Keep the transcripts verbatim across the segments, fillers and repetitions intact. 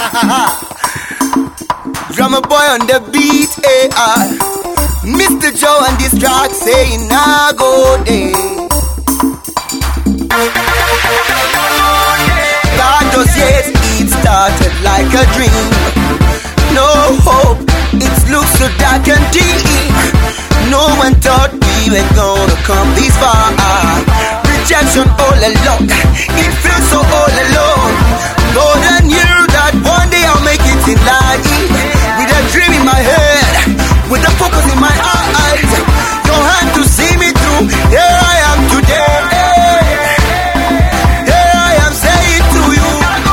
Drummer boy on the beat, A R. Mister Joe on this track saying I go there. God does yet, it started like a dream. No hope, it looks so dark and deep. No one thought we were gonna come this far. Rejection all along, it feels so all alone. Lord, I knew that one day I'll make it in life. With a dream in my head, with a focus in my eyes. Don't have to see me through, here I am today. Here I am saying to you,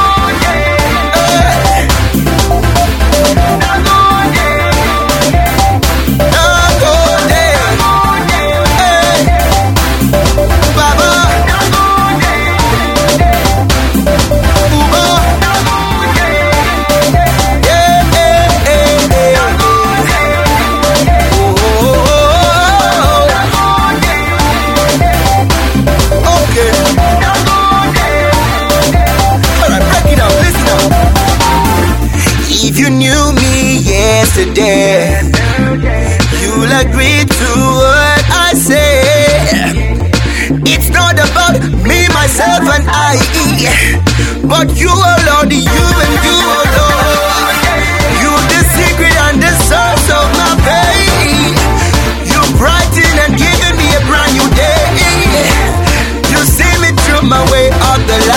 if you knew me yesterday, you'll agree to what I say. It's not about me, myself, and I, but you alone, you and you alone. You're the secret and the source of my pain. You brighten and giving me a brand new day. You see me through my way of the